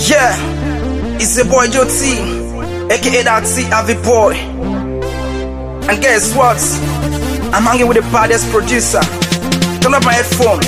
Yeah, it's your boy Joe T, aka that T Avi boy. And guess what? I'm hanging with the baddest producer. Turn up my headphone.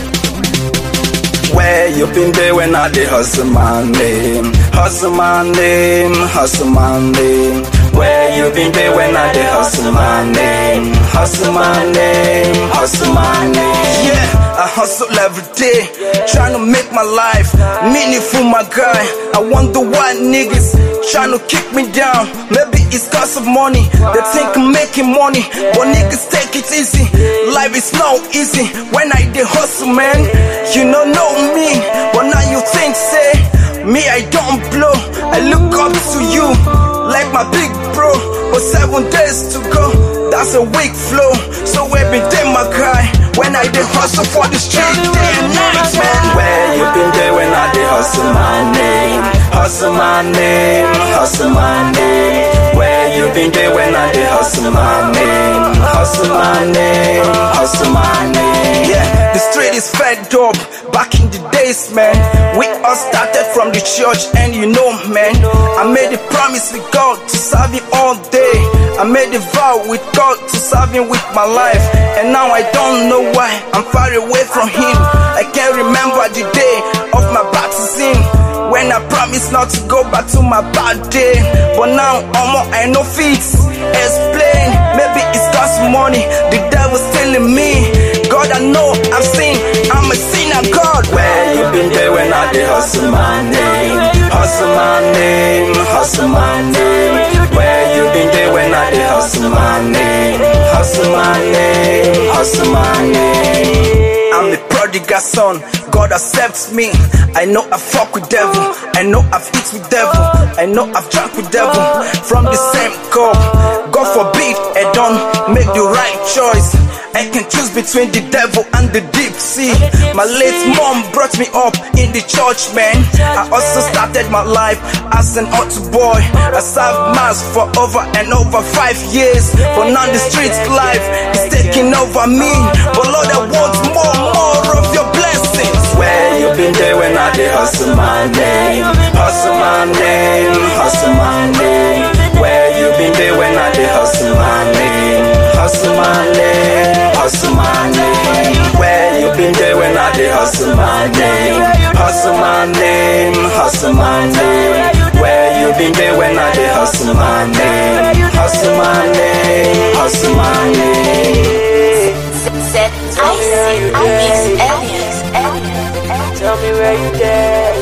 Where you been there when I did hustle my name? Hustle my name, hustle my name. Where you been there when I did hustle my name? Hustle my name, hustle my name. Yeah, I hustle every day, trying to make my life meaningful, my guy. I wonder why niggas trying to kick me down. Maybe it's cause of money. They think I'm making money, but niggas take it easy. Life is not easy when I dey hustle, man. You don't know me, but now you think, say, me I don't blow. I look up to you like my big bro, but 7 days to go, that's a weak flow. So every day, my guy, when I dey hustle for the street, day and night, man. Where you been there when I dey hustle my name? Hustle my name, hustle my name. Where you been there when I dey hustle my name? Hustle my name, hustle my name. Yeah, the street is fed up. Back in the days, man, we all started from the church, and you know, man, I made a promise with God to serve Him all day. I made a vow with God to serve Him with my life, and now I don't know why I'm far away from Him. I can't remember the day of my baptism, when I promised not to go back to my bad day. But now, I know fit explain. Maybe it's cause money, the devil's telling me. God, I know, I've seen, I'm a sinner, God. Where you been there when I did hustle my name? Hustle my name, hustle my name. Where you been there when I did hustle my name? Hustle my name, hustle my name. I'm the prodigal son, God accepts me. I know I fuck with devil, I know I've eat with devil, I know I've drunk with devil from the same cup. God forbid I don't make the right choice. I can choose between the devil and the deep sea. My late mom brought me up in the church, man. I also started my life as an altar boy. I served mass for over and over 5 years, but now the street's life is taking over me. But Lord, I want more of your blessings. Where you been there when I did hustle my name? Hustle my name, hustle my name. Where you been there when I did hustle my name? Hustle my name, hustle my name. Where you been there when I did hustle my name? Hustle my name, hustle my name. Where you been there when I did hustle my name? Hustle my name, hustle my name. I mix aliens. Tell me where you there.